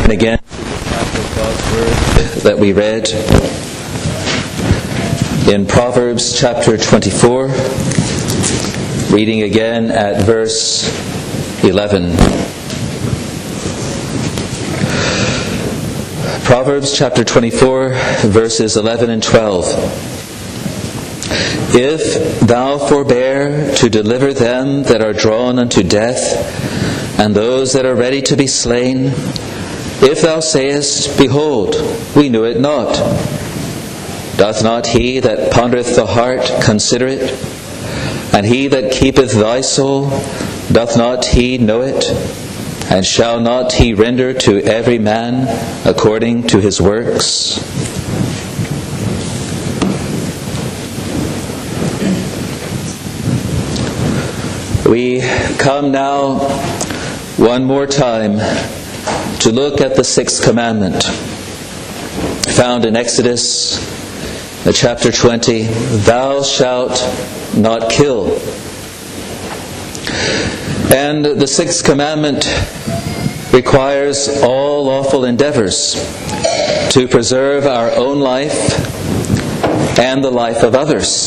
And again, of God's Word that we read in Proverbs chapter 24, reading again at verse 11. Proverbs chapter 24, verses 11 and 12. If thou forbear to deliver them that are drawn unto death, and those that are ready to be slain, if thou sayest, Behold, we knew it not, doth not he that pondereth the heart consider it? And he that keepeth thy soul, doth not he know it? And shall not he render to every man according to his works? We come now one more time to look at the sixth commandment found in Exodus chapter 20, Thou shalt not kill. And the sixth commandment requires all lawful endeavors to preserve our own life and the life of others.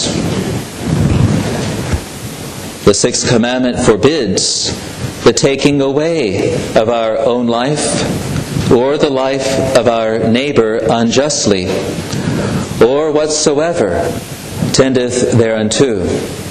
The sixth commandment forbids the taking away of our own life or the life of our neighbor unjustly, or whatsoever tendeth thereunto.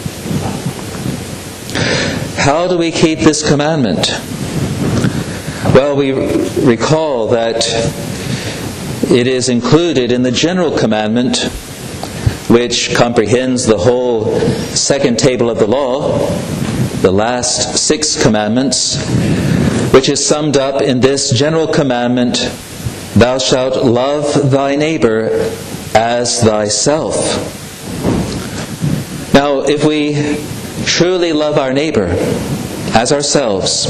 How do we keep this commandment? Well, we recall that it is included in the general commandment, which comprehends the whole second table of the law, the last 6 commandments, which is summed up in this general commandment, Thou shalt love thy neighbor as thyself. Now, if we truly love our neighbor as ourselves,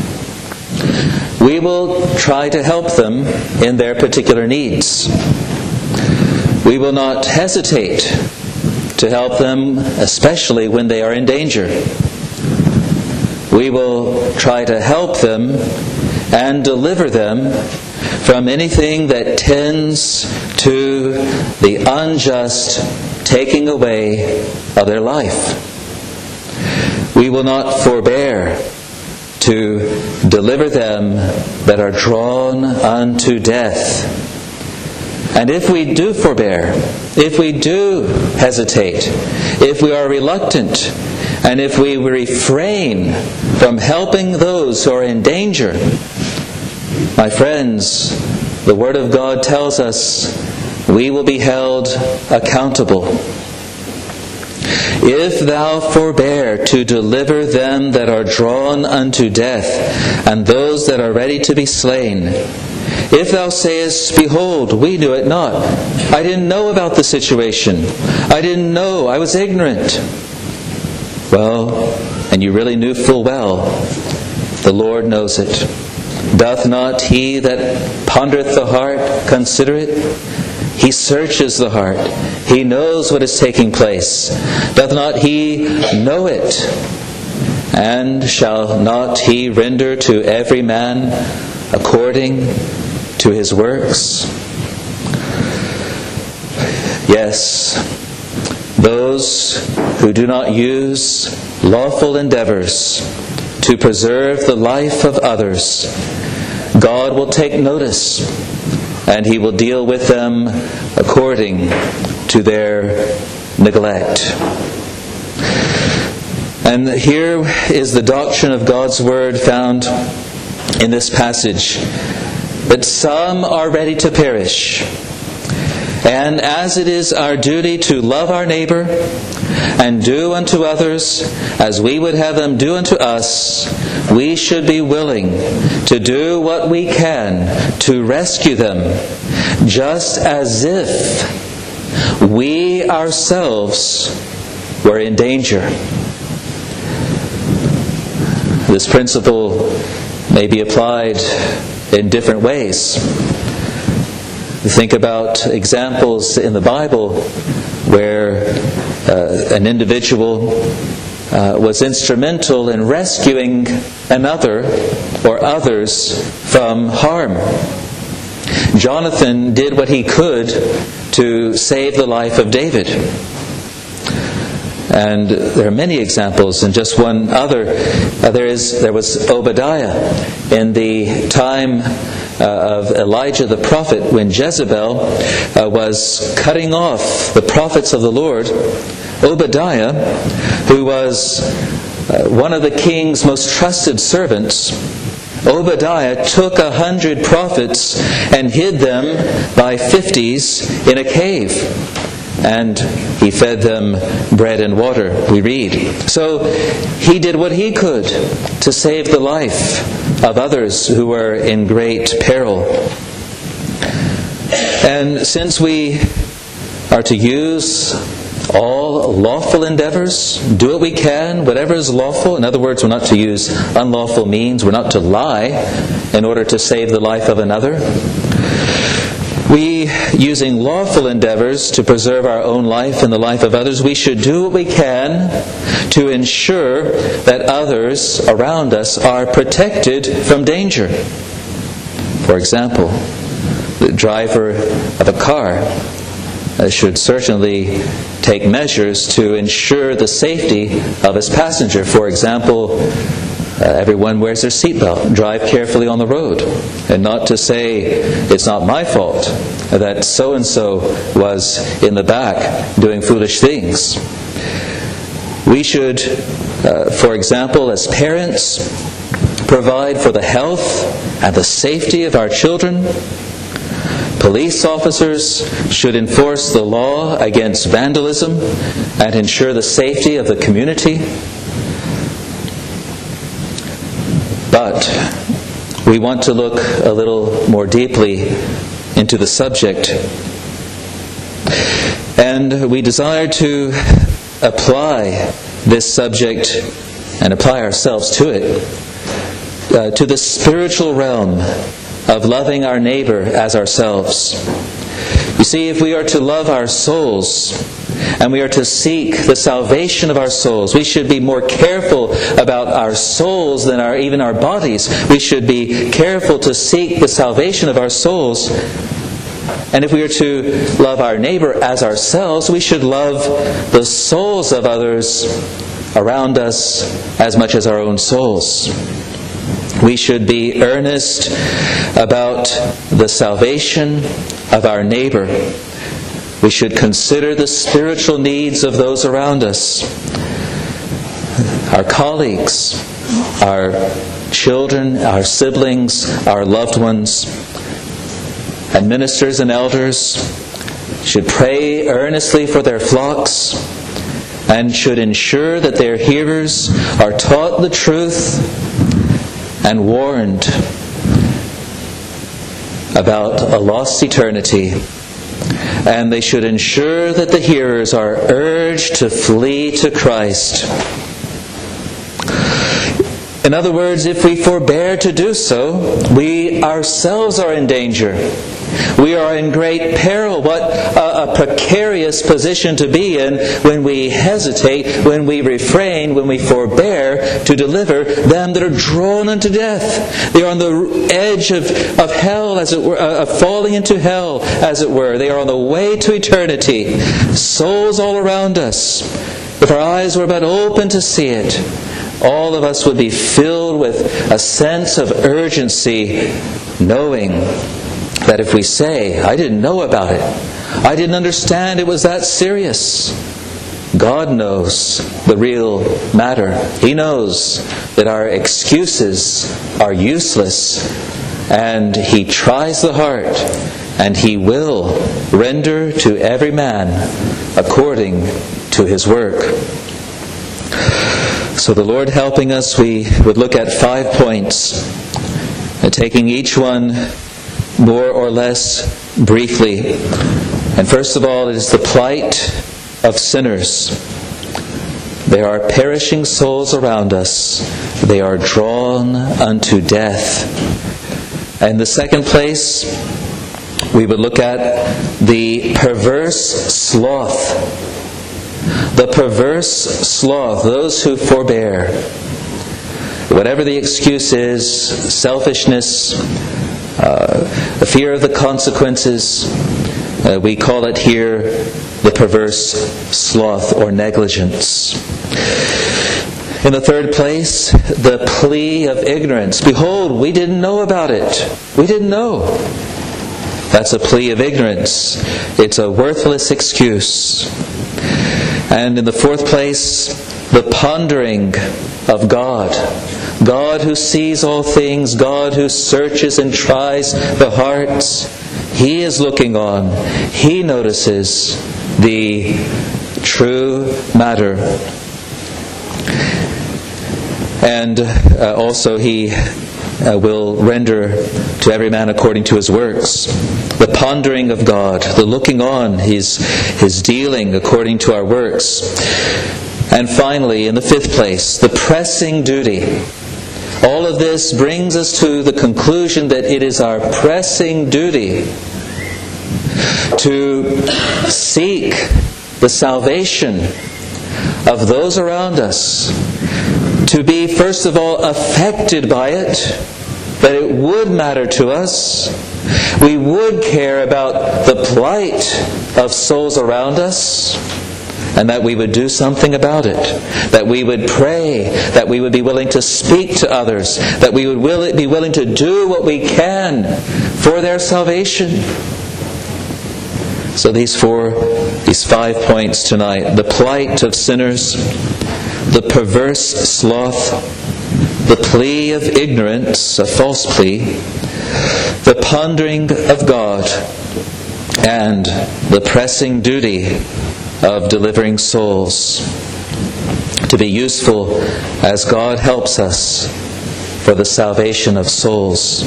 we will try to help them in their particular needs. We will not hesitate to help them, especially when they are in danger. We will try to help them and deliver them from anything that tends to the unjust taking away of their life. We will not forbear to deliver them that are drawn unto death. And if we do forbear, if we do hesitate, if we are reluctant, and if we refrain from helping those who are in danger, my friends, the Word of God tells us we will be held accountable. If thou forbear to deliver them that are drawn unto death, and those that are ready to be slain, if thou sayest, Behold, we knew it not. I didn't know about the situation. I didn't know. I was ignorant. Well, and you really knew full well, the Lord knows it. Doth not he that pondereth the heart consider it? He searches the heart. He knows what is taking place. Doth not he know it? And shall not he render to every man according to his works? Yes, those who do not use lawful endeavors to preserve the life of others, God will take notice, and He will deal with them according to their neglect. And here is the doctrine of God's Word found in this passage, that some are ready to perish. And as it is our duty to love our neighbor and do unto others as we would have them do unto us, we should be willing to do what we can to rescue them, just as if we ourselves were in danger. This principle may be applied in different ways. Think about examples in the Bible where an individual was instrumental in rescuing another or others from harm. Jonathan did what he could to save the life of David. And there are many examples, and just one other. There was Obadiah in the time of Elijah the prophet, when Jezebel was cutting off the prophets of the Lord. Obadiah, who was one of the king's most trusted servants, Obadiah took 100 prophets and hid them by 50s in a cave. And he fed them bread and water, we read. So he did what he could to save the life of others who were in great peril. And since we are to use all lawful endeavors, do what we can, whatever is lawful. In other words, we're not to use unlawful means. We're not to lie in order to save the life of another. We, using lawful endeavors to preserve our own life and the life of others, we should do what we can to ensure that others around us are protected from danger. For example, the driver of a car should certainly take measures to ensure the safety of his passenger. For example, everyone wears their seatbelt. Drive carefully on the road. And not to say, it's not my fault that so-and-so was in the back doing foolish things. We should, for example, as parents, provide for the health and the safety of our children. Police officers should enforce the law against vandalism and ensure the safety of the community. But we want to look a little more deeply into the subject. And we desire to apply this subject and apply ourselves to it, to the spiritual realm of loving our neighbor as ourselves. You see, if we are to love our souls and we are to seek the salvation of our souls, we should be more careful about our souls than even our bodies. We should be careful to seek the salvation of our souls. And if we are to love our neighbor as ourselves, we should love the souls of others around us as much as our own souls. We should be earnest about the salvation of our neighbor. We should consider the spiritual needs of those around us, our colleagues, our children, our siblings, our loved ones. And ministers and elders should pray earnestly for their flocks and should ensure that their hearers are taught the truth and warned about a lost eternity. And they should ensure that the hearers are urged to flee to Christ. In other words, if we forbear to do so, we ourselves are in danger. We are in great peril. What a precarious position to be in when we hesitate, when we refrain, when we forbear to deliver them that are drawn unto death. They are on the edge of hell, as it were, of falling into hell, as it were. They are on the way to eternity. Souls all around us. If our eyes were but open to see it, all of us would be filled with a sense of urgency, knowing that if we say, I didn't know about it, I didn't understand it was that serious, God knows the real matter. He knows that our excuses are useless, and He tries the heart, and He will render to every man according to his work. So the Lord helping us, we would look at 5 points, taking each one more or less briefly. And first of all, it is the plight of sinners. There are perishing souls around us. They are drawn unto death. And the second place, we would look at the perverse sloth. The perverse sloth, those who forbear. Whatever the excuse is, selfishness, the fear of the consequences. We call it here the perverse sloth or negligence. In the third place, the plea of ignorance. Behold, we didn't know about it. We didn't know. That's a plea of ignorance. It's a worthless excuse. And in the fourth place, the pondering of God. God who sees all things, God who searches and tries the hearts. He is looking on. He notices the true matter. And also He will render to every man according to his works. The pondering of God, the looking on, His dealing according to our works. And finally, in the fifth place, the pressing duty. All of this brings us to the conclusion that it is our pressing duty to seek the salvation of those around us, to be first of all affected by it, that it would matter to us. We would care about the plight of souls around us, and that we would do something about it. That we would pray, that we would be willing to speak to others, that we would be willing to do what we can for their salvation. So these 5 points tonight: the plight of sinners, the perverse sloth, the plea of ignorance, a false plea, the pondering of God, and the pressing duty of delivering souls, to be useful as God helps us for the salvation of souls.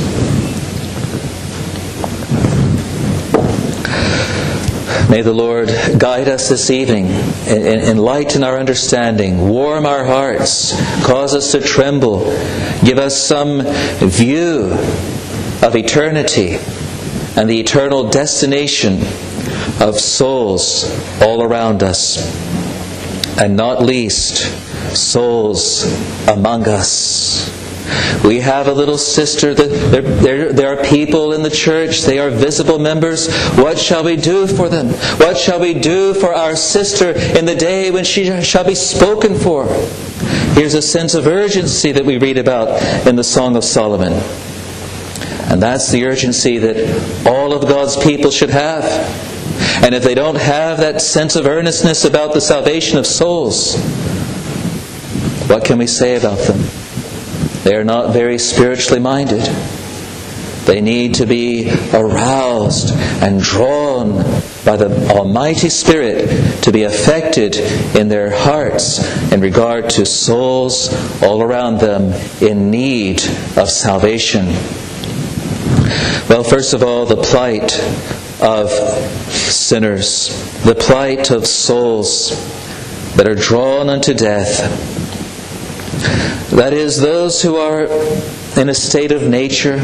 May the Lord guide us this evening, enlighten our understanding, warm our hearts, cause us to tremble, give us some view of eternity and the eternal destination of souls all around us, and not least, souls among us. We have a little sister. There are people in the church. They are visible members. What shall we do for them? What shall we do for our sister in the day when she shall be spoken for? Here's a sense of urgency that we read about in the Song of Solomon. And that's the urgency that all of God's people should have. And if they don't have that sense of earnestness about the salvation of souls, what can we say about them? They are not very spiritually minded. They need to be aroused and drawn by the Almighty Spirit to be affected in their hearts in regard to souls all around them in need of salvation. Well, first of all, the plight of sinners, the plight of souls that are drawn unto death. That is, those who are in a state of nature.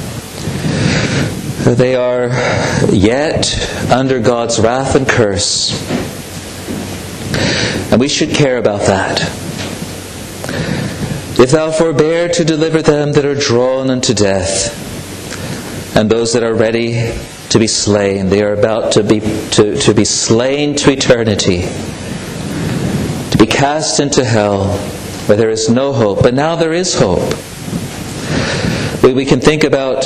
They are yet under God's wrath and curse. And we should care about that. If thou forbear to deliver them that are drawn unto death, and those that are ready to be slain, they are about to be slain to eternity, to be cast into hell, where there is no hope. But now there is hope. We can think about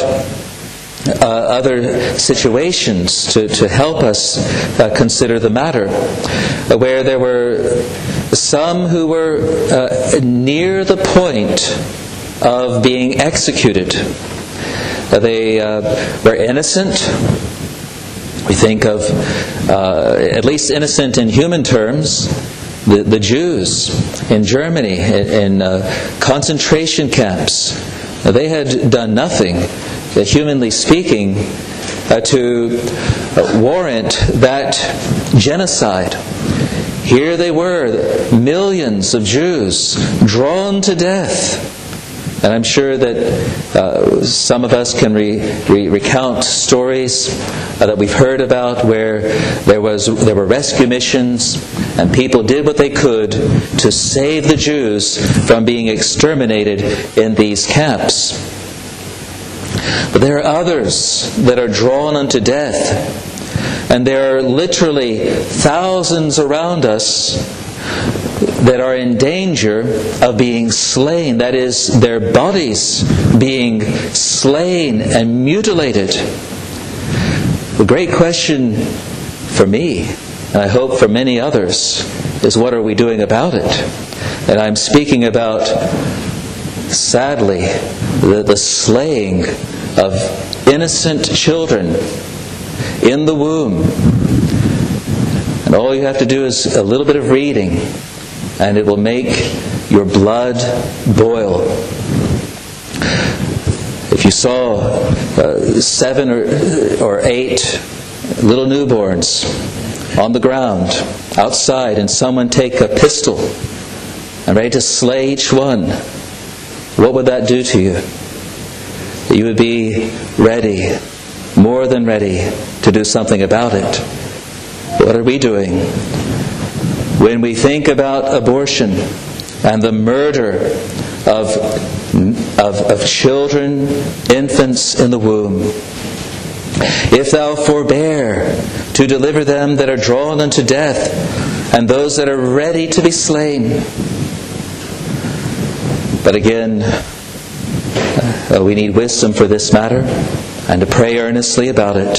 other situations to help us consider the matter, where there were some who were near the point of being executed. They were innocent. We think of, at least innocent in human terms, the Jews in Germany, in concentration camps. They had done nothing, humanly speaking, to warrant that genocide. Here they were, millions of Jews drawn to death. And I'm sure that some of us can recount stories that we've heard about where there were rescue missions and people did what they could to save the Jews from being exterminated in these camps. But there are others that are drawn unto death. And there are literally thousands around us that are in danger of being slain. That is, their bodies being slain and mutilated. The great question for me, and I hope for many others, is what are we doing about it? And I'm speaking about, sadly, the slaying of innocent children in the womb. And all you have to do is a little bit of reading, and it will make your blood boil. If you saw 7 or 8 little newborns on the ground outside, and someone take a pistol and ready to slay each one, what would that do to you? You would be ready, more than ready, to do something about it. What are we doing? When we think about abortion and the murder of children, infants in the womb, if thou forbear to deliver them that are drawn unto death, and those that are ready to be slain. But again, we need wisdom for this matter, and to pray earnestly about it.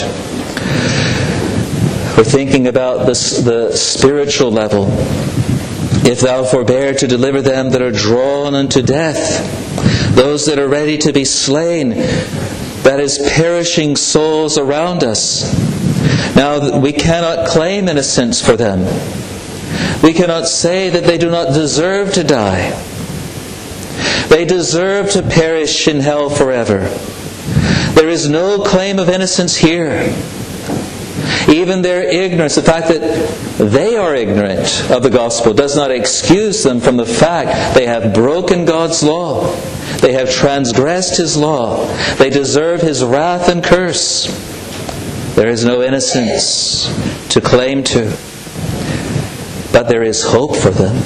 We're thinking about the spiritual level. If thou forbear to deliver them that are drawn unto death, those that are ready to be slain, that is, perishing souls around us. Now, we cannot claim innocence for them. We cannot say that they do not deserve to die. They deserve to perish in hell forever. There is no claim of innocence here. Even their ignorance, the fact that they are ignorant of the gospel, does not excuse them from the fact they have broken God's law. They have transgressed His law. They deserve His wrath and curse. There is no innocence to claim to. But there is hope for them,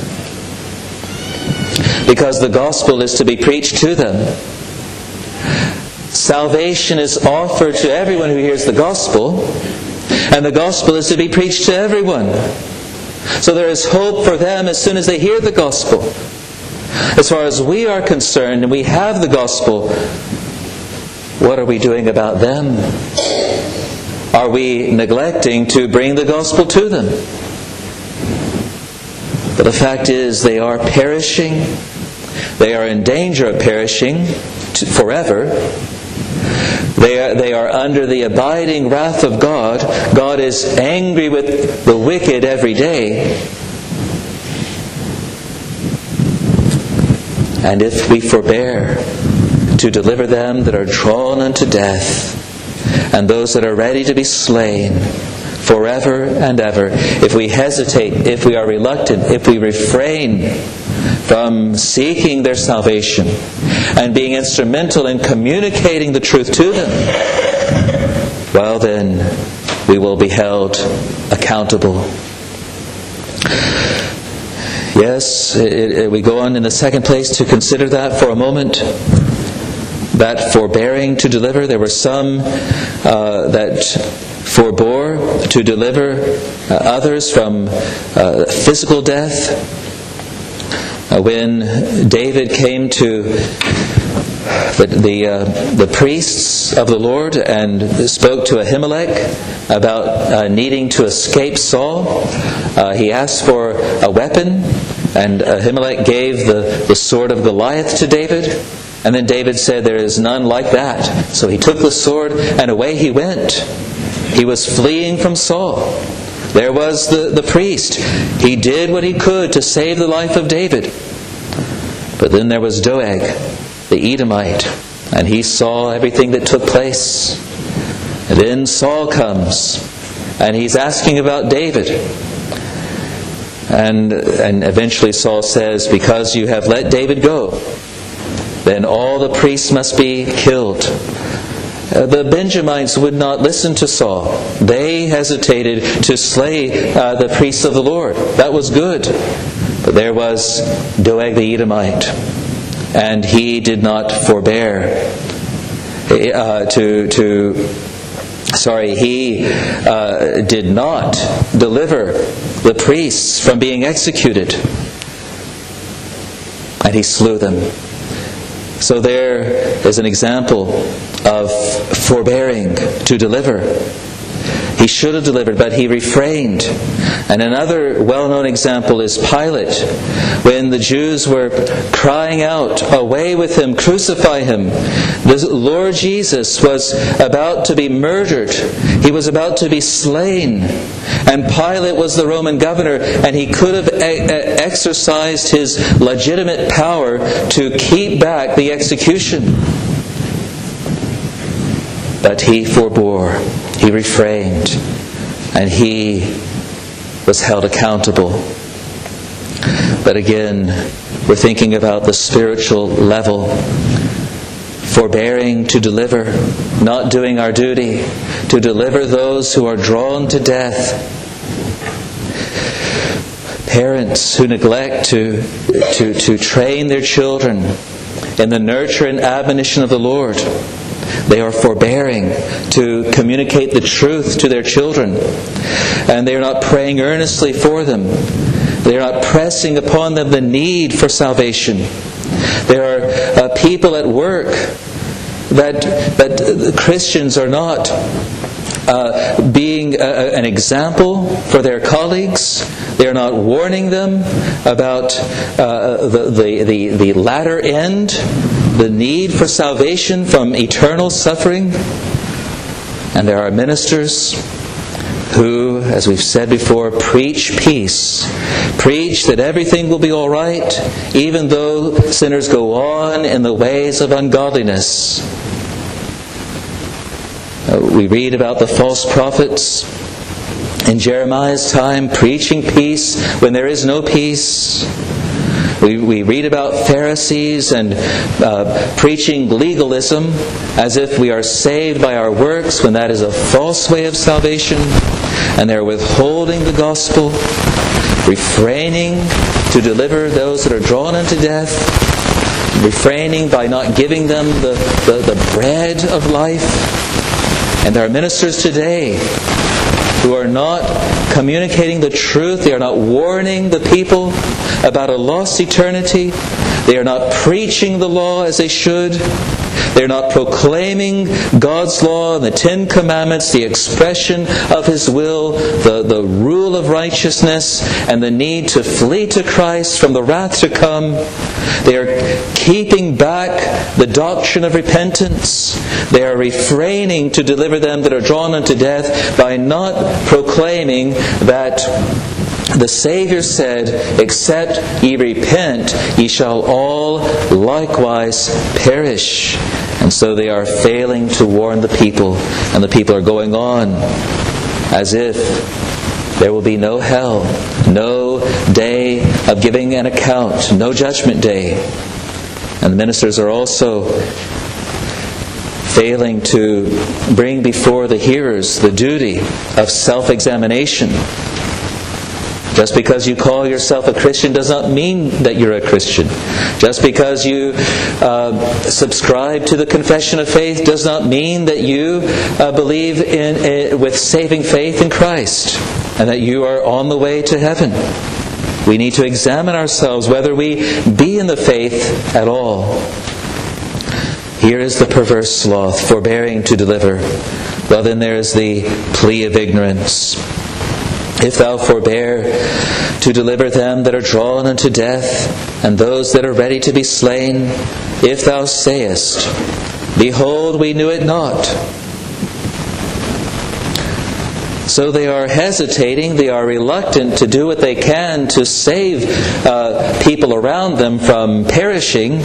because the gospel is to be preached to them. Salvation is offered to everyone who hears the gospel, and the gospel is to be preached to everyone. So there is hope for them as soon as they hear the gospel. As far as we are concerned, and we have the gospel, what are we doing about them? Are we neglecting to bring the gospel to them? But the fact is, they are perishing. They are in danger of perishing forever. They are under the abiding wrath of God. God is angry with the wicked every day. And if we forbear to deliver them that are drawn unto death, and those that are ready to be slain forever and ever, if we hesitate, if we are reluctant, if we refrain from seeking their salvation and being instrumental in communicating the truth to them, well then, we will be held accountable. Yes, we go on in the second place to consider that for a moment. That forbearing to deliver, there were some that forbore to deliver others from physical death. When David came to the priests of the Lord and spoke to Ahimelech about needing to escape Saul, he asked for a weapon, and Ahimelech gave the sword of Goliath to David. And then David said, "There is none like that." So he took the sword and away he went. He was fleeing from Saul. There was the priest. He did what he could to save the life of David. But then there was Doeg, the Edomite, and he saw everything that took place. And then Saul comes, and he's asking about David. And eventually Saul says, "Because you have let David go, then all the priests must be killed." The Benjamites would not listen to Saul. They hesitated to slay the priests of the Lord. That was good. But there was Doeg the Edomite, and he did not forbear. He did not deliver the priests from being executed, and he slew them. So there is an example of forbearing to deliver. He should have delivered, but he refrained. And another well-known example is Pilate. When the Jews were crying out, "Away with him, crucify him," the Lord Jesus was about to be murdered. He was about to be slain. And Pilate was the Roman governor, and he could have exercised his legitimate power to keep back the execution. But he forbore, he refrained, and he was held accountable. But again, we're thinking about the spiritual level. Forbearing to deliver, not doing our duty, to deliver those who are drawn to death. Parents who neglect to train their children in the nurture and admonition of the Lord. They are forbearing to communicate the truth to their children. And they are not praying earnestly for them. They are not pressing upon them the need for salvation. There are people at work that Christians are not being an example for their colleagues. They are not warning them about the latter end, the need for salvation from eternal suffering. And there are ministers who, as we've said before, preach peace. Preach that everything will be all right, even though sinners go on in the ways of ungodliness. We read about the false prophets in Jeremiah's time preaching peace when there is no peace. We read about Pharisees and preaching legalism as if we are saved by our works, when that is a false way of salvation. And they're withholding the gospel, refraining to deliver those that are drawn unto death, refraining by not giving them the bread of life. And there are ministers today who are not communicating the truth. They are not warning the people about a lost eternity. They are not preaching the law as they should. They are not proclaiming God's law and the Ten Commandments, the expression of His will, the rule of righteousness, and the need to flee to Christ from the wrath to come. They are keeping back the doctrine of repentance. They are refraining to deliver them that are drawn unto death by not proclaiming that the Savior said, "Except ye repent, ye shall all likewise perish." And so they are failing to warn the people, and the people are going on as if there will be no hell, no day of giving an account, no judgment day. And the ministers are also failing to bring before the hearers the duty of self-examination. Just because you call yourself a Christian does not mean that you're a Christian. Just because you subscribe to the confession of faith does not mean that you believe with saving faith in Christ and that you are on the way to heaven. We need to examine ourselves whether we be in the faith at all. Here is the perverse sloth, forbearing to deliver. Well, then there is the plea of ignorance. If thou forbear to deliver them that are drawn unto death, and those that are ready to be slain, if thou sayest, Behold, we knew it not. So they are hesitating, they are reluctant to do what they can to save people around them from perishing.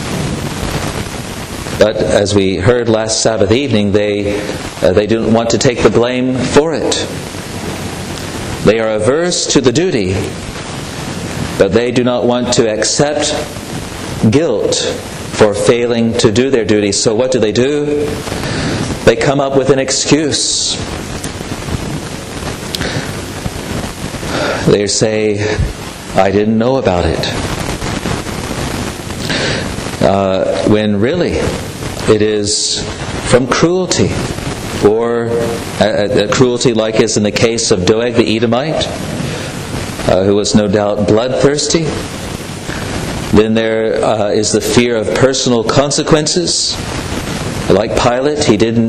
But as we heard last Sabbath evening, they don't want to take the blame for it. They are averse to the duty, but they do not want to accept guilt for failing to do their duty. So what do? They come up with an excuse. They say, I didn't know about it. When really, it is from cruelty, or cruelty like is in the case of Doeg the Edomite, who was no doubt bloodthirsty. Then there is the fear of personal consequences. Like Pilate,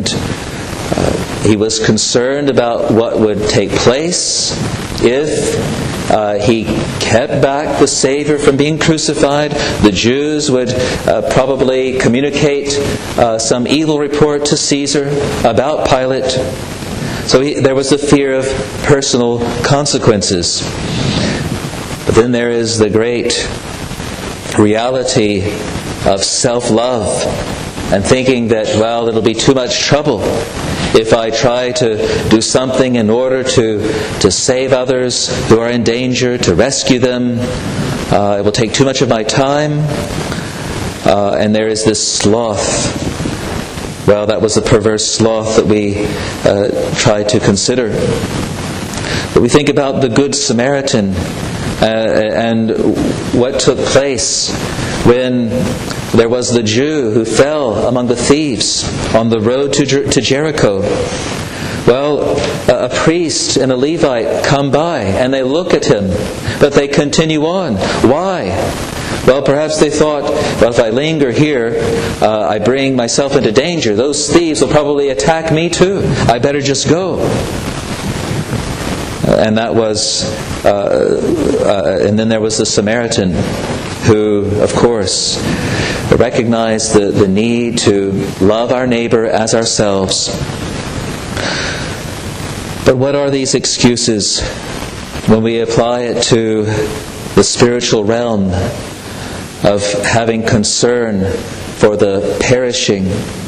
he was concerned about what would take place if he kept back the Savior from being crucified. The Jews would probably communicate some evil report to Caesar about Pilate. So there was the fear of personal consequences. But then there is the great reality of self-love, and thinking that, well, it'll be too much trouble if I try to do something in order to save others who are in danger, to rescue them. It will take too much of my time. And there is this sloth. Well, that was the perverse sloth that we tried to consider. But we think about the Good Samaritan and what took place when there was the Jew who fell among the thieves on the road to Jericho. Well, a priest and a Levite come by and they look at him, but they continue on. Why? Well, perhaps they thought, well, if I linger here, I bring myself into danger. Those thieves will probably attack me too. I better just go. And that was, and then there was the Samaritan, who, of course, recognized the need to love our neighbor as ourselves. But what are these excuses when we apply it to the spiritual realm of having concern for the perishing?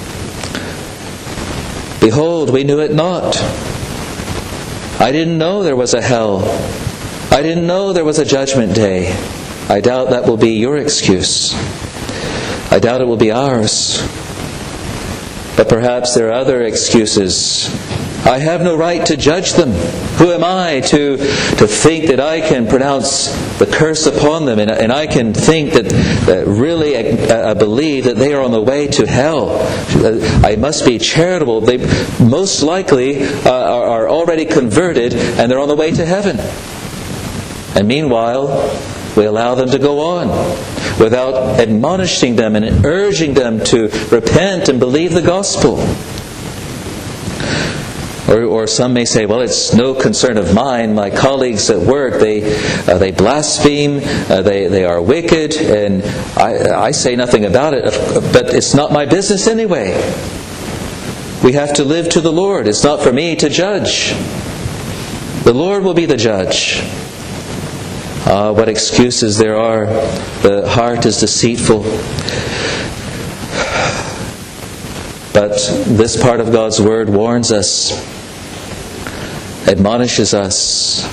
Behold, we knew it not. I didn't know there was a hell. I didn't know there was a judgment day. I doubt that will be your excuse. I doubt it will be ours. But perhaps there are other excuses. I have no right to judge them. Who am I to think that I can pronounce the curse upon them, and I can think that really I believe that they are on the way to hell. I must be charitable. They most likely are already converted and they're on the way to heaven. And meanwhile, we allow them to go on without admonishing them and urging them to repent and believe the gospel. Or some may say, well, it's no concern of mine. My colleagues at work, they blaspheme, they are wicked, and I say nothing about it, but it's not my business anyway. We have to live to the Lord. It's not for me to judge. The Lord will be the judge. What excuses there are. The heart is deceitful. But this part of God's Word warns us, admonishes us,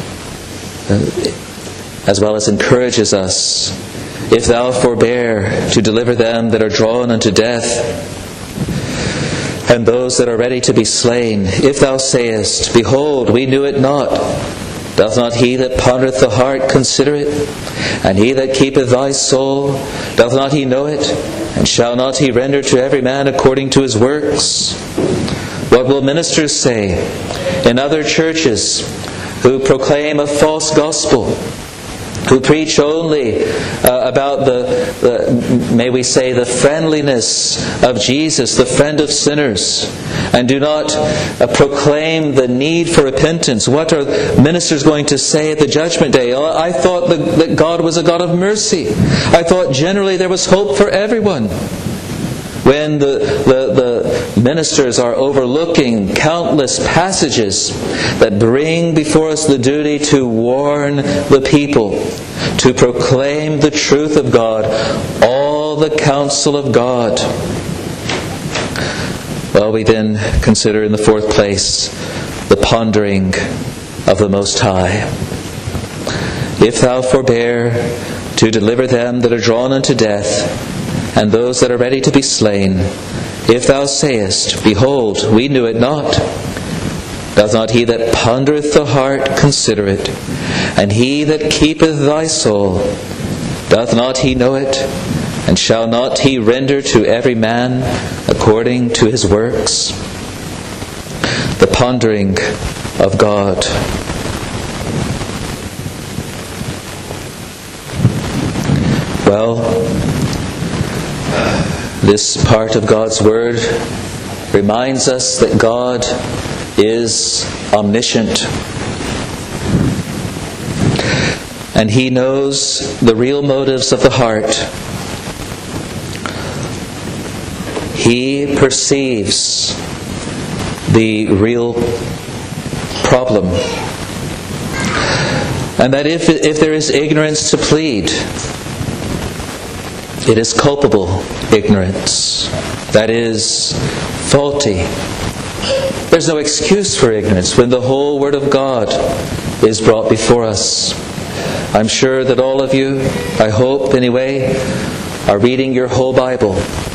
as well as encourages us. If thou forbear to deliver them that are drawn unto death, and those that are ready to be slain, if thou sayest, behold, we knew it not, doth not he that pondereth the heart consider it? And he that keepeth thy soul, doth not he know it? And shall not he render to every man according to his works? What will ministers say in other churches who proclaim a false gospel, who preach only about may we say, the friendliness of Jesus, the friend of sinners, and do not proclaim the need for repentance? What are ministers going to say at the judgment day? I thought that God was a God of mercy. I thought generally there was hope for everyone. When the ministers are overlooking countless passages that bring before us the duty to warn the people, to proclaim the truth of God, all the counsel of God. Well, we then consider in the fourth place the pondering of the Most High. If thou forbear to deliver them that are drawn unto death, and those that are ready to be slain, if thou sayest, behold, we knew it not, doth not he that pondereth the heart consider it? And he that keepeth thy soul, doth not he know it? And shall not He render to every man according to his works? The pondering of God. Well, this part of God's Word reminds us that God is omniscient. And He knows the real motives of the heart. He perceives the real problem. And that if there is ignorance to plead, it is culpable ignorance. That is faulty. There's no excuse for ignorance when the whole Word of God is brought before us. I'm sure that all of you, I hope anyway, are reading your whole Bible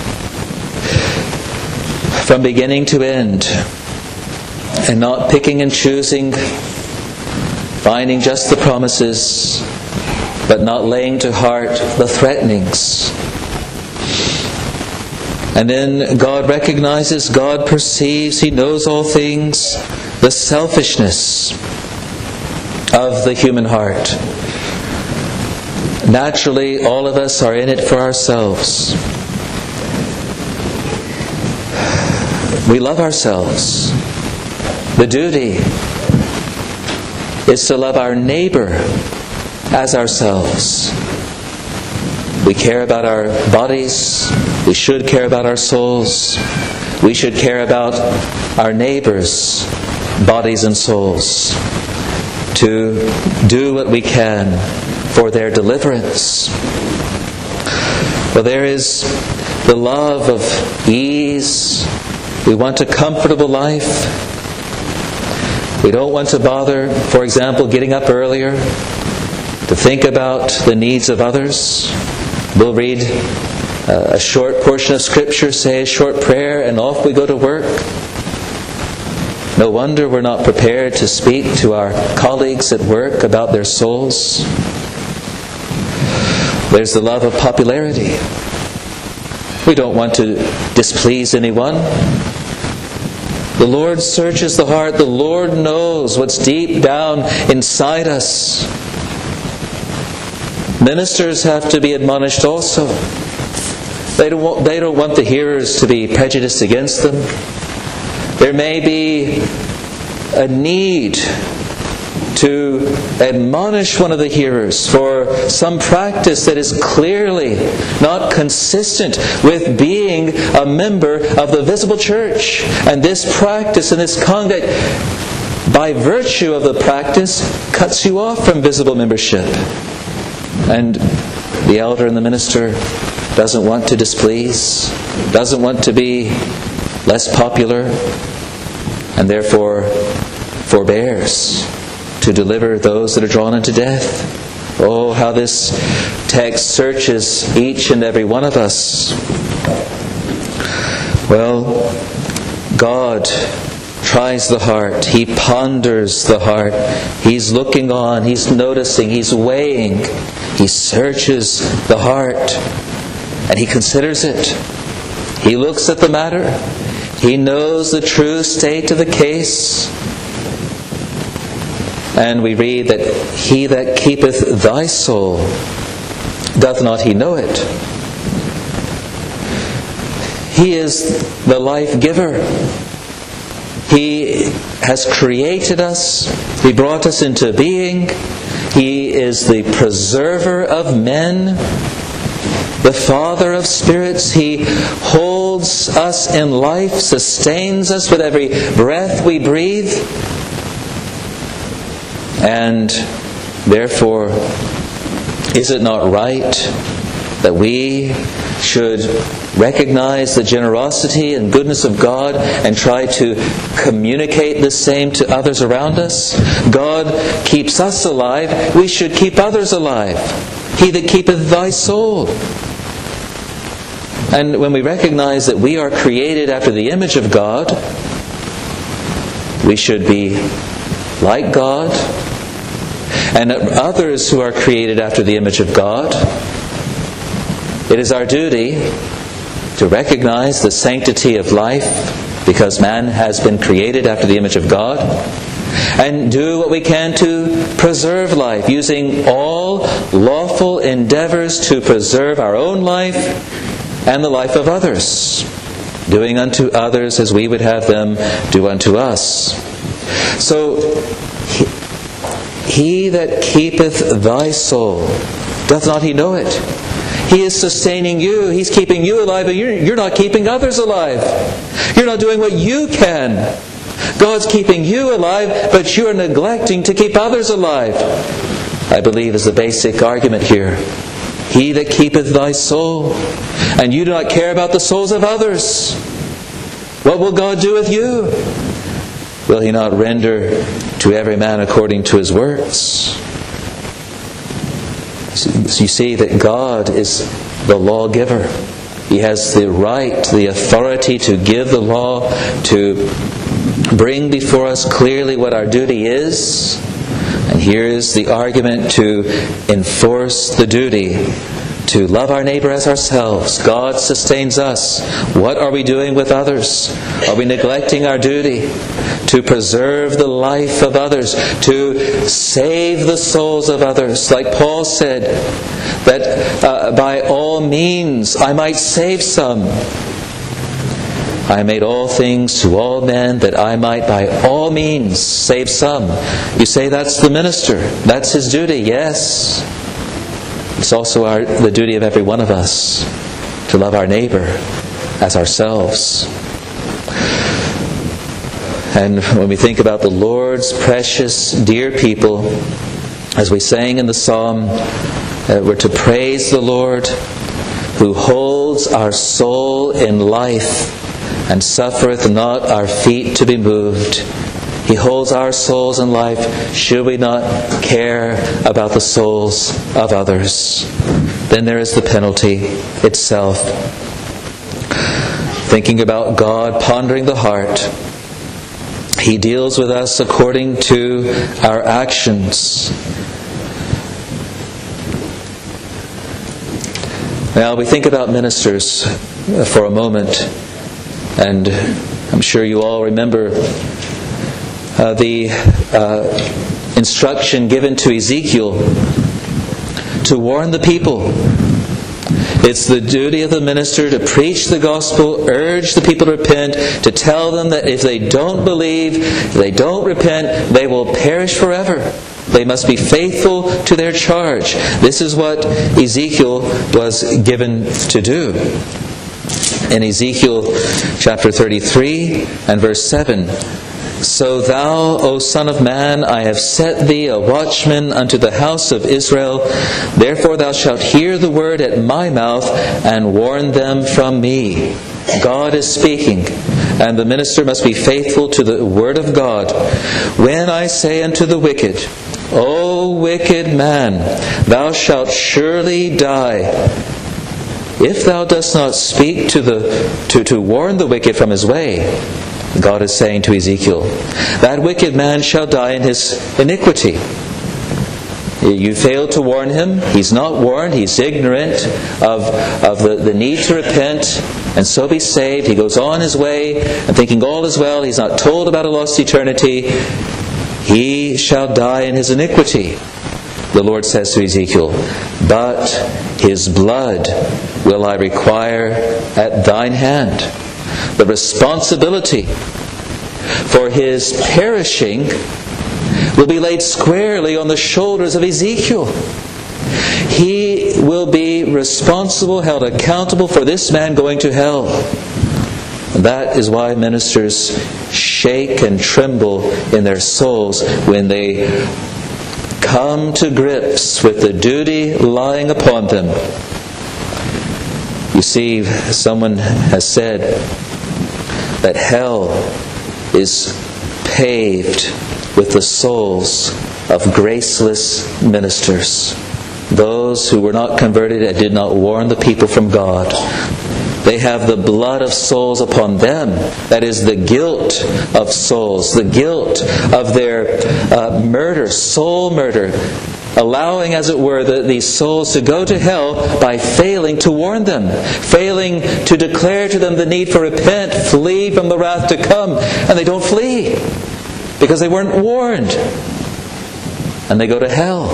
from beginning to end, and not picking and choosing, finding just the promises, but not laying to heart the threatenings. And then God recognizes, God perceives, He knows all things, the selfishness of the human heart. Naturally, all of us are in it for ourselves. We love ourselves. The duty is to love our neighbor as ourselves. We care about our bodies. We should care about our souls. We should care about our neighbors' bodies and souls, to do what we can for their deliverance. Well, there is the love of ease. We want a comfortable life. We don't want to bother, for example, getting up earlier to think about the needs of others. We'll read a short portion of Scripture, say a short prayer, and off we go to work. No wonder we're not prepared to speak to our colleagues at work about their souls. There's the love of popularity. We don't want to displease anyone. The Lord searches the heart. The Lord knows what's deep down inside us. Ministers have to be admonished also. They don't want the hearers to be prejudiced against them. There may be a need to admonish one of the hearers for some practice that is clearly not consistent with being a member of the visible church. And this practice and this conduct, by virtue of the practice, cuts you off from visible membership. And the elder and the minister doesn't want to displease, doesn't want to be less popular, and therefore forbears to deliver those that are drawn unto death. Oh, how this text searches each and every one of us. Well, God tries the heart. He ponders the heart. He's looking on. He's noticing. He's weighing. He searches the heart. And He considers it. He looks at the matter. He knows the true state of the case. And we read that He that keepeth thy soul, doth not He know it? He is the life giver. He has created us. He brought us into being. He is the preserver of men, the Father of spirits. He holds us in life, sustains us with every breath we breathe. And therefore, is it not right that we should recognize the generosity and goodness of God and try to communicate the same to others around us? God keeps us alive. We should keep others alive. He that keepeth thy soul. And when we recognize that we are created after the image of God, we should be like God. And others who are created after the image of God It is our duty to recognize the sanctity of life, because man has been created after the image of God, and do what we can to preserve life, using all lawful endeavors to preserve our own life and the life of others, doing unto others as we would have them do unto us. So, he that keepeth thy soul, doth not he know it? He is sustaining you. He's keeping you alive, but you're not keeping others alive. You're not doing what you can. God's keeping you alive, but you are neglecting to keep others alive, I believe is the basic argument here. He that keepeth thy soul, and you do not care about the souls of others, what will God do with you? Will He not render to every man according to his works? So you see that God is the lawgiver. He has the right, the authority to give the law, to bring before us clearly what our duty is. And here is the argument to enforce the duty to love our neighbor as ourselves. God sustains us. What are we doing with others? Are we neglecting our duty to preserve the life of others, to save the souls of others? Like Paul said, that by all means I might save some. I made all things to all men that I might by all means save some. You say that's the minister. That's his duty. Yes. It's also the duty of every one of us to love our neighbor as ourselves. And when we think about the Lord's precious, dear people, as we sang in the psalm, we're to praise the Lord who holds our soul in life and suffereth not our feet to be moved. He holds our souls in life. Should we not care about the souls of others? Then there is the penalty itself. Thinking about God, pondering the heart, He deals with us according to our actions. Now we think about ministers for a moment, and I'm sure you all remember the instruction given to Ezekiel to warn the people. It's the duty of the minister to preach the gospel, urge the people to repent, to tell them that if they don't believe, if they don't repent, they will perish forever. They must be faithful to their charge. This is what Ezekiel was given to do. In Ezekiel chapter 33 and verse 7, So thou, O Son of Man, I have set thee a watchman unto the house of Israel. Therefore thou shalt hear the word at my mouth, and warn them from me. God is speaking, and the minister must be faithful to the word of God. When I say unto the wicked, O wicked man, thou shalt surely die, if thou dost not speak to warn the wicked from his way, God is saying to Ezekiel, that wicked man shall die in his iniquity. You failed to warn him. He's not warned. He's ignorant of the need to repent and so be saved. He goes on his way and thinking all is well. He's not told about a lost eternity. He shall die in his iniquity. The Lord says to Ezekiel, but his blood will I require at thine hand. The responsibility for his perishing will be laid squarely on the shoulders of Ezekiel. He will be responsible, held accountable for this man going to hell. That is why ministers shake and tremble in their souls when they come to grips with the duty lying upon them. You see, someone has said that hell is paved with the souls of graceless ministers. Those who were not converted and did not warn the people from God. They have the blood of souls upon them. That is the guilt of souls, the guilt of their murder, soul murder. allowing, as it were, these souls to go to hell by failing to warn them, failing to declare to them the need for repent, flee from the wrath to come. And they don't flee because they weren't warned. And they go to hell.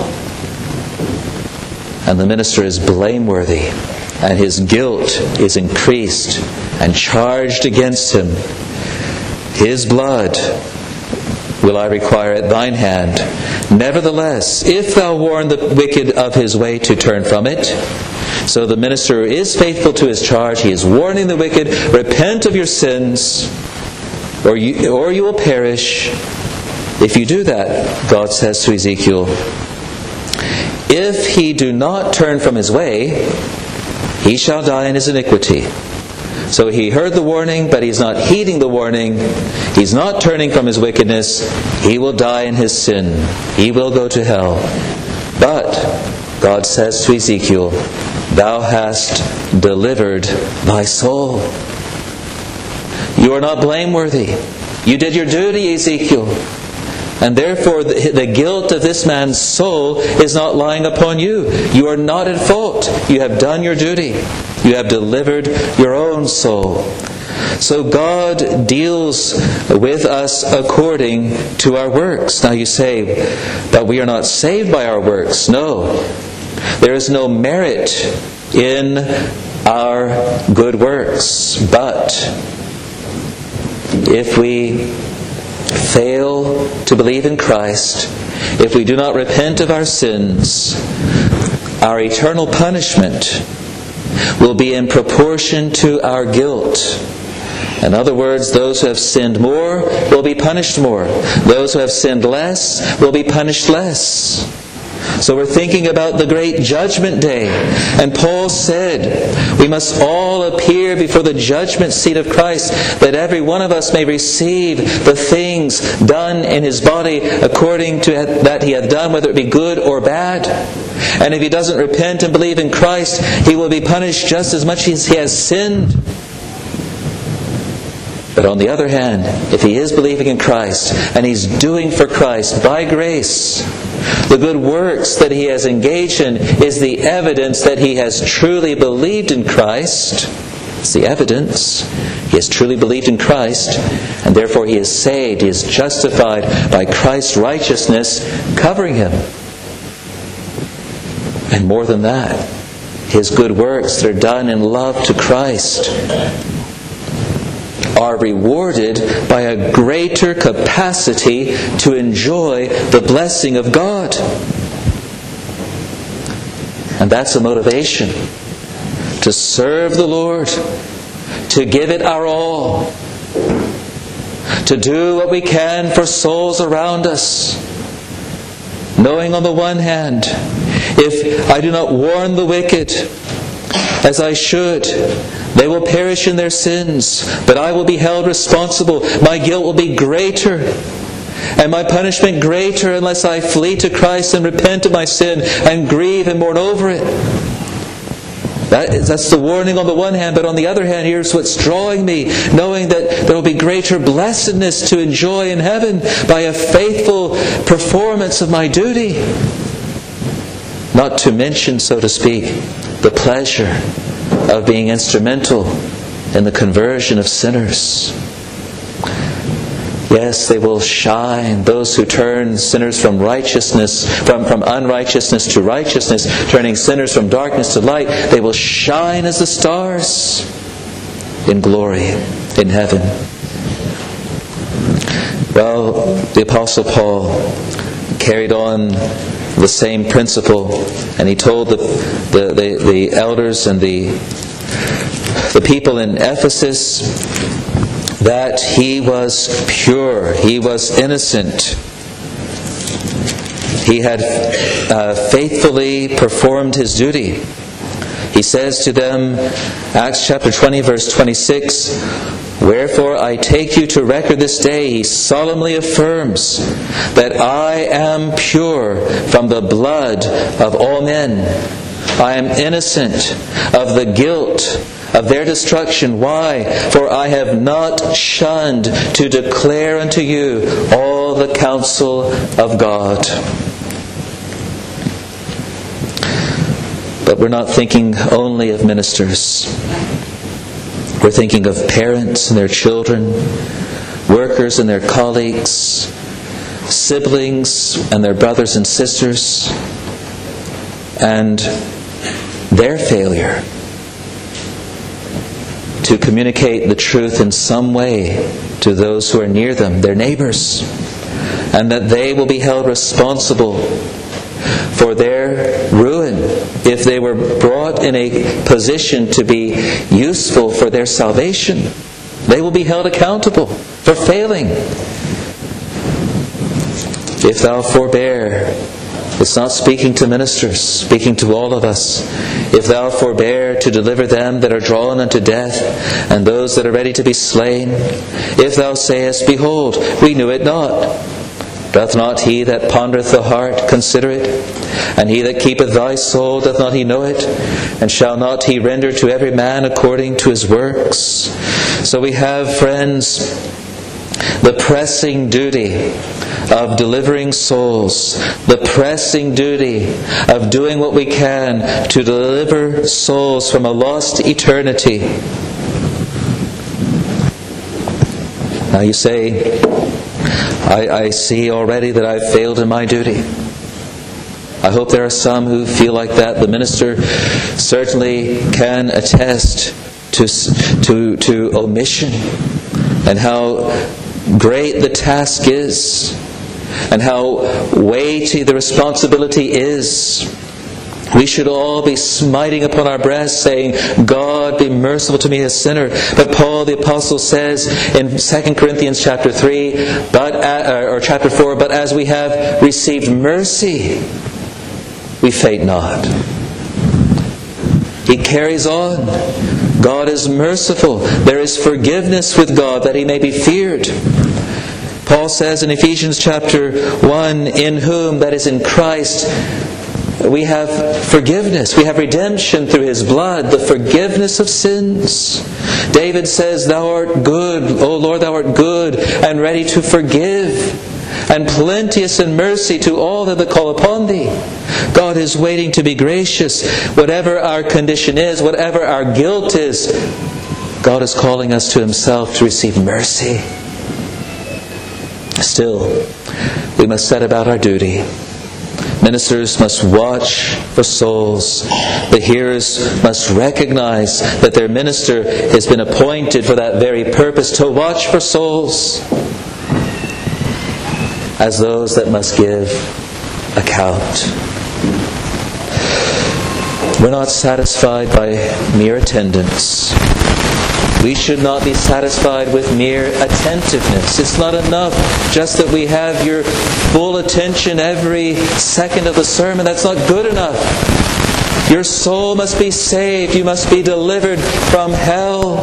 And the minister is blameworthy, and his guilt is increased and charged against him. His blood will I require at thine hand. Nevertheless, if thou warn the wicked of his way to turn from it. So the minister is faithful to his charge. He is warning the wicked, repent of your sins, or you will perish. If you do that, God says to Ezekiel, if he do not turn from his way, he shall die in his iniquity. So he heard the warning, but he's not heeding the warning. He's not turning from his wickedness. He will die in his sin. He will go to hell. But God says to Ezekiel, thou hast delivered thy soul. You are not blameworthy. You did your duty, Ezekiel. And therefore the guilt of this man's soul is not lying upon you. You are not at fault. You have done your duty. You have delivered your own soul. So God deals with us according to our works. Now you say, but we are not saved by our works. No. There is no merit in our good works. But if we fail to believe in Christ, if we do not repent of our sins, our eternal punishment will be in proportion to our guilt. In other words, those who have sinned more will be punished more. Those who have sinned less will be punished less. So we're thinking about the great judgment day. And Paul said, we must all appear before the judgment seat of Christ, that every one of us may receive the things done in his body according to that he hath done, whether it be good or bad. And if he doesn't repent and believe in Christ, he will be punished just as much as he has sinned. But on the other hand, if he is believing in Christ and he's doing for Christ by grace, the good works that he has engaged in is the evidence that he has truly believed in Christ. It's the evidence. He has truly believed in Christ, and therefore he is saved. He is justified by Christ's righteousness covering him. And more than that, his good works that are done in love to Christ are rewarded by a greater capacity to enjoy the blessing of God. And that's a motivation to serve the Lord, to give it our all, to do what we can for souls around us, knowing on the one hand, if I do not warn the wicked as I should, they will perish in their sins, but I will be held responsible. My guilt will be greater, and my punishment greater, unless I flee to Christ and repent of my sin and grieve and mourn over it. That's the warning on the one hand, but on the other hand, here's what's drawing me, knowing that there will be greater blessedness to enjoy in heaven by a faithful performance of my duty. Not to mention, so to speak, the pleasure of being instrumental in the conversion of sinners. Yes, they will shine. Those who turn sinners from righteousness, from unrighteousness to righteousness, turning sinners from darkness to light, they will shine as the stars in glory in heaven. Well, the Apostle Paul carried on the same principle, and he told the elders and the people in Ephesus that he was pure, he was innocent. He had faithfully performed his duty. He says to them, Acts chapter 20, verse 26, wherefore I take you to record this day, he solemnly affirms, that I am pure from the blood of all men. I am innocent of the guilt of their destruction. Why? For I have not shunned to declare unto you all the counsel of God. we're not thinking only of ministers. We're thinking of parents and their children, workers and their colleagues, siblings and their brothers and sisters, and their failure to communicate the truth in some way to those who are near them, their neighbors, and that they will be held responsible for their ruin if they were brought in a position to be useful for their salvation. They will be held accountable for failing. If thou forbear, it's not speaking to ministers, speaking to all of us. If thou forbear to deliver them that are drawn unto death, and those that are ready to be slain, if thou sayest, Behold, we knew it not, doth not he that pondereth the heart consider it? And he that keepeth thy soul, doth not he know it? And shall not he render to every man according to his works? So we have, friends, the pressing duty of delivering souls, the pressing duty of doing what we can to deliver souls from a lost eternity. Now you say, I see already that I've failed in my duty. I hope there are some who feel like that. The minister certainly can attest to omission, and how great the task is, and how weighty the responsibility is. We should all be smiting upon our breasts, saying, God, be merciful to me, a sinner. But Paul the Apostle says in 2 Corinthians chapter 3, or chapter 4, but as we have received mercy, we faint not. He carries on. God is merciful. There is forgiveness with God, that He may be feared. Paul says in Ephesians chapter 1, in whom, that is in Christ, we have forgiveness. We have redemption through His blood, the forgiveness of sins. David says, Thou art good, O Lord, Thou art good and ready to forgive, and plenteous in mercy to all that call upon Thee. God is waiting to be gracious. Whatever our condition is, whatever our guilt is, God is calling us to Himself to receive mercy. Still, we must set about our duty. Ministers must watch for souls. The hearers must recognize that their minister has been appointed for that very purpose, to watch for souls, as those that must give account. We're not satisfied by mere attendance. We should not be satisfied with mere attentiveness. It's not enough just that we have your full attention every second of the sermon. That's not good enough. Your soul must be saved. You must be delivered from hell.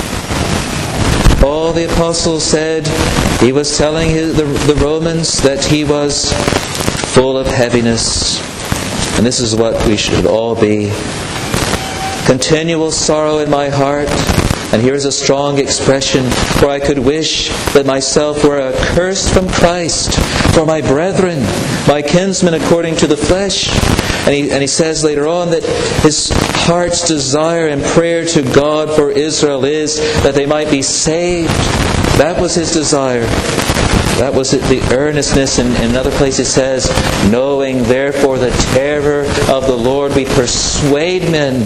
Paul the Apostle said, he was telling the Romans that he was full of heaviness. And this is what we should all be. Continual sorrow in my heart. And here's a strong expression, for I could wish that myself were accursed from Christ for my brethren, my kinsmen according to the flesh. And he says later on that his heart's desire and prayer to God for Israel is that they might be saved. That was his desire. That was the earnestness. In another place it says, knowing therefore the terror of the Lord, we persuade men.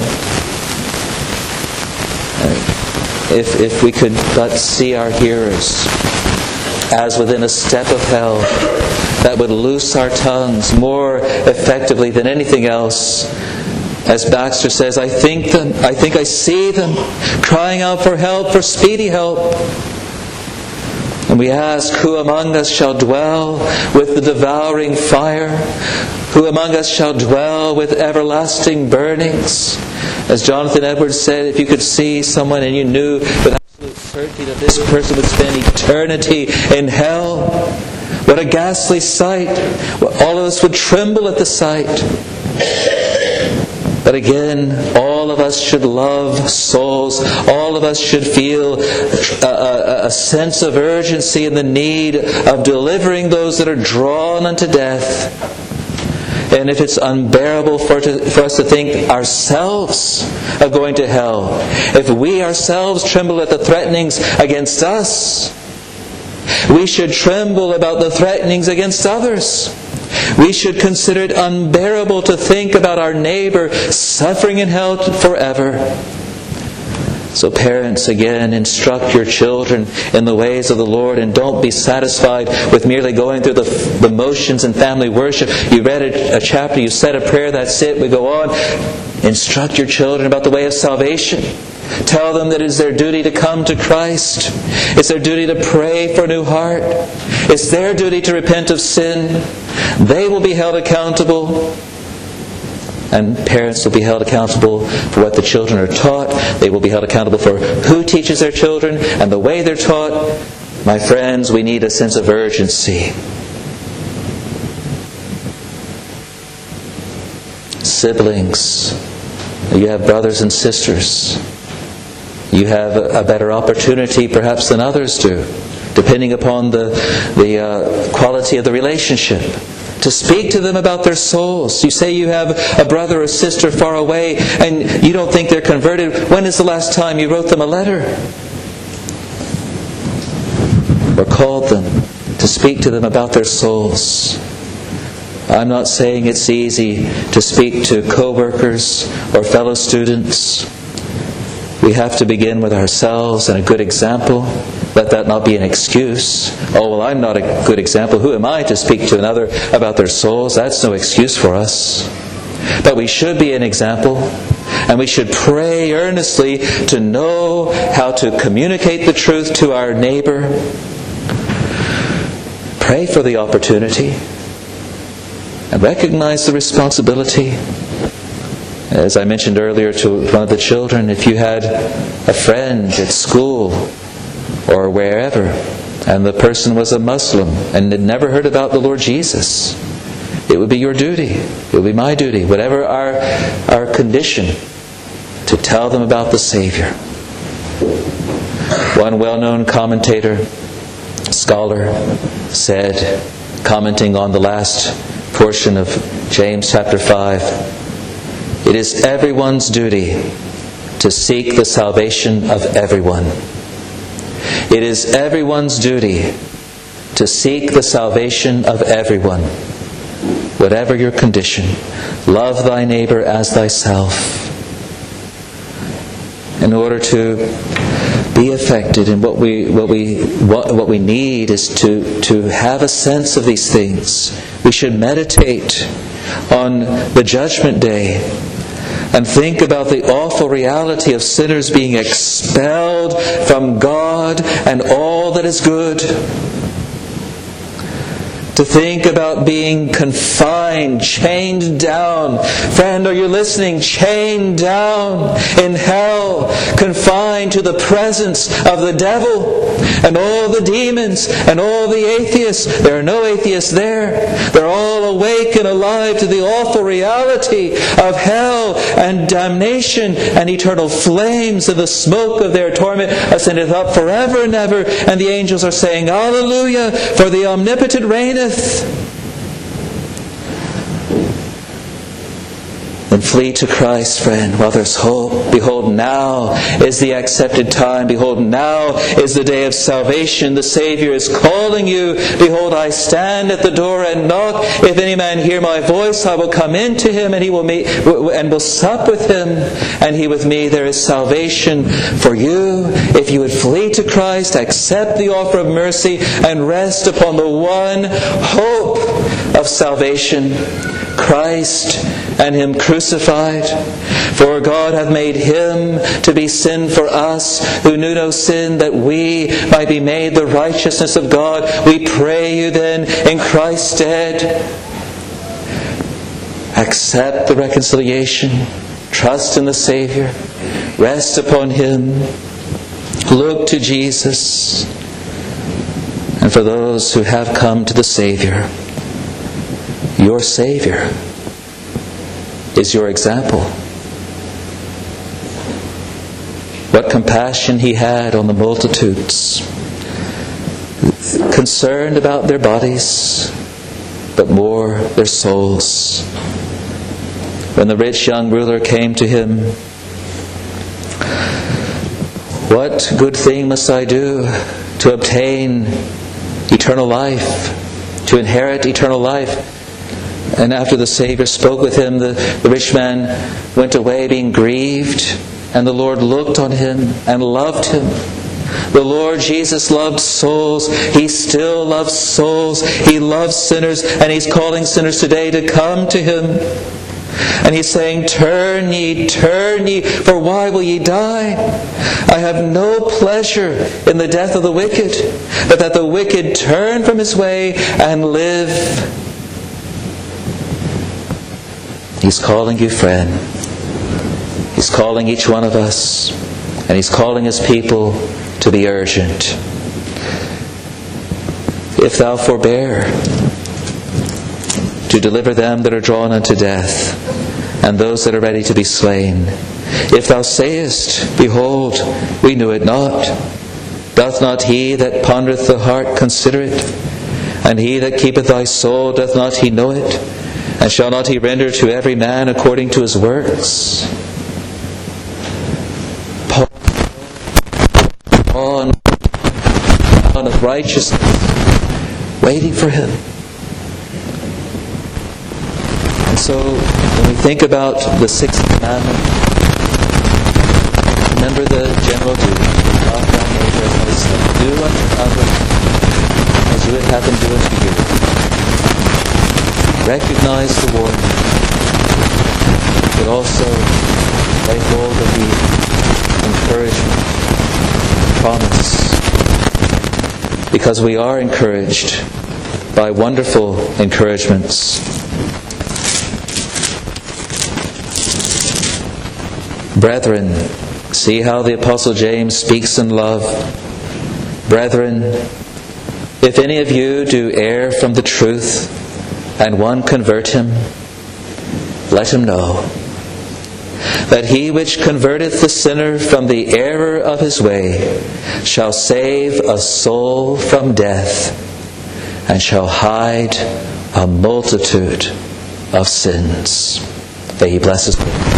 If we could but see our hearers as within a step of hell, that would loose our tongues more effectively than anything else. As Baxter says, I think I see them crying out for help, for speedy help. And we ask, who among us shall dwell with the devouring fire? Who among us shall dwell with everlasting burnings? As Jonathan Edwards said, if you could see someone and you knew with absolute certainty that this person would spend eternity in hell, what a ghastly sight. All of us would tremble at the sight. But again, all of us should love souls. All of us should feel a sense of urgency in the need of delivering those that are drawn unto death. and if it's unbearable for us to think ourselves of going to hell, if we ourselves tremble at the threatenings against us, we should tremble about the threatenings against others. We should consider it unbearable to think about our neighbor suffering in hell forever. So parents, again, instruct your children in the ways of the Lord, and don't be satisfied with merely going through the motions in family worship. You read a chapter, you said a prayer, that's it, we go on. Instruct your children about the way of salvation. Tell them that it is their duty to come to Christ. It's their duty to pray for a new heart. It's their duty to repent of sin. They will be held accountable. And parents will be held accountable for what the children are taught. They will be held accountable for who teaches their children and the way they're taught. My friends, we need a sense of urgency. Siblings, you have brothers and sisters. You have a better opportunity perhaps than others do, depending upon the quality of the relationship, to speak to them about their souls. You say you have a brother or sister far away and you don't think they're converted. When is the last time you wrote them a letter? Or called them to speak to them about their souls? I'm not saying it's easy to speak to co-workers or fellow students. We have to begin with ourselves and a good example. Let that not be an excuse. Oh, well, I'm not a good example. Who am I to speak to another about their souls? That's no excuse for us. But we should be an example. And we should pray earnestly to know how to communicate the truth to our neighbor. Pray for the opportunity. And recognize the responsibility. As I mentioned earlier to one of the children, if you had a friend at school or wherever, and the person was a Muslim and had never heard about the Lord Jesus, it would be your duty, it would be my duty, whatever our condition, to tell them about the Savior. One well-known commentator, scholar, said, commenting on the last portion of James chapter 5, it is everyone's duty to seek the salvation of everyone. It is everyone's duty to seek the salvation of everyone. Whatever your condition, love thy neighbor as thyself. In order to be affected, and what we need is to have a sense of these things. We should meditate on the judgment day and think about the awful reality of sinners being expelled from God and all that is good. To think about being confined, chained down. Friend, are you listening? Chained down in hell, confined to the presence of the devil and all the demons and all the atheists. There are no atheists there. They're all awake and alive to the awful reality of hell and damnation and eternal flames, and the smoke of their torment ascendeth up forever and ever. And the angels are saying, Alleluia, for the omnipotent reigneth. Then flee to Christ, friend, while there's hope. Behold, now is the accepted time. Behold, now is the day of salvation. The Savior is calling you. Behold, I stand at the door and knock. If any man hear my voice, I will come into him, and he will meet and will sup with him, and he with me. There is salvation for you. If you would flee to Christ, accept the offer of mercy, and rest upon the one hope of salvation, Christ and Him crucified. For God hath made Him to be sin for us, who knew no sin, that we might be made the righteousness of God. We pray you then, in Christ's stead, accept the reconciliation, trust in the Savior, rest upon Him, look to Jesus. And for those who have come to the Savior, your Savior is your example. What compassion He had on the multitudes, concerned about their bodies, but more their souls. when the rich young ruler came to him, "What good thing must I do to obtain eternal life, to inherit eternal life?" And after the Savior spoke with him, the rich man went away being grieved, and the Lord looked on him and loved him. The Lord Jesus loved souls. He still loves souls. He loves sinners, and He's calling sinners today to come to Him. And He's saying, turn ye, for why will ye die? I have no pleasure in the death of the wicked, but that the wicked turn from his way and live." He's calling you, friend. He's calling each one of us, and He's calling His people to be urgent. "If thou forbear to deliver them that are drawn unto death, and those that are ready to be slain. If thou sayest, Behold, we knew it not, doth not He that pondereth the heart consider it? And He that keepeth thy soul, doth not He know it? And shall not He render to every man according to his works?" Paul on of righteousness, waiting for Him. And so, when we think about the sixth commandment, remember the general duty: love thy neighbor as thyself. Do unto others as you would have them do unto you. Recognize the warning, but also lay hold of the encouragement, promise, because we are encouraged by wonderful encouragements. Brethren, see how the Apostle James speaks in love. Brethren, if any of you do err from the truth, and one convert him, let him know that he which converteth the sinner from the error of his way shall save a soul from death, and shall hide a multitude of sins. May He bless us.